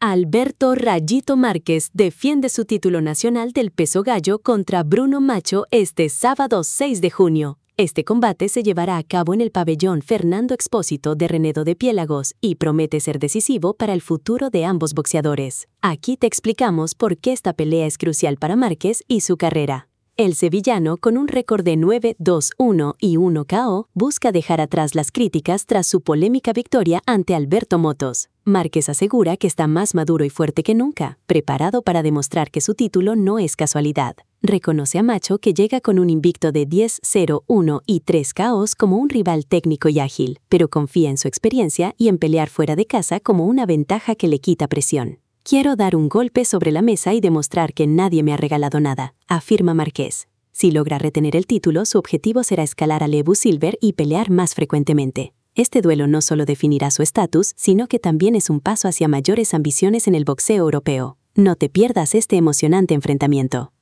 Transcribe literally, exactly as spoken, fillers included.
Alberto Rayito Márquez defiende su título nacional del peso gallo contra Bruno Macho este sábado seis de junio. Este combate se llevará a cabo en el pabellón Fernando Expósito de Renedo de Piélagos y promete ser decisivo para el futuro de ambos boxeadores. Aquí te explicamos por qué esta pelea es crucial para Márquez y su carrera. El sevillano, con un récord de nueve dos uno y uno K O, busca dejar atrás las críticas tras su polémica victoria ante Alberto Motos. Márquez asegura que está más maduro y fuerte que nunca, preparado para demostrar que su título no es casualidad. Reconoce a Macho, que llega con un invicto de diez cero uno y tres K Os, como un rival técnico y ágil, pero confía en su experiencia y en pelear fuera de casa como una ventaja que le quita presión. Quiero dar un golpe sobre la mesa y demostrar que nadie me ha regalado nada, afirma Márquez. Si logra retener el título, su objetivo será escalar al Ebu Silver y pelear más frecuentemente. Este duelo no solo definirá su estatus, sino que también es un paso hacia mayores ambiciones en el boxeo europeo. No te pierdas este emocionante enfrentamiento.